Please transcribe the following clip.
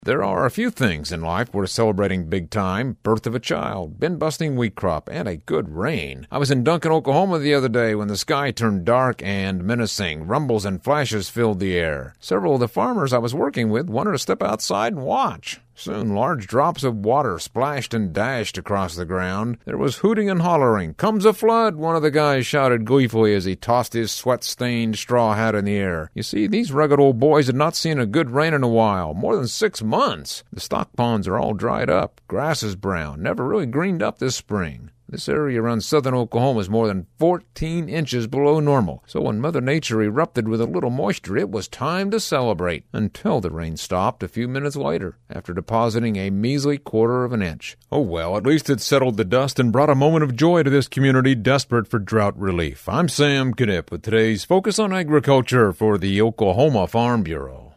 There are a few things in life worth celebrating big time. Birth of a child, bin-busting wheat crop, and a good rain. I was in Duncan, Oklahoma the other day when the sky turned dark and menacing. Rumbles and flashes filled the air. Several of the farmers I was working with wanted to step outside and watch. Soon large drops of water splashed and dashed across the ground. There was hooting and hollering. "Comes a flood," one of the guys shouted gleefully as he tossed his sweat-stained straw hat in the air. You see, these rugged old boys had not seen a good rain in a while, more than 6 months. The stock ponds are all dried up. Grass is brown, never really greened up this spring. This area around southern Oklahoma is more than 14 inches below normal, so when Mother Nature erupted with a little moisture, it was time to celebrate, until the rain stopped a few minutes later, after depositing a measly 1/4 of an inch. Oh well, at least it settled the dust and brought a moment of joy to this community desperate for drought relief. I'm Sam Knipp with today's Focus on Agriculture for the Oklahoma Farm Bureau.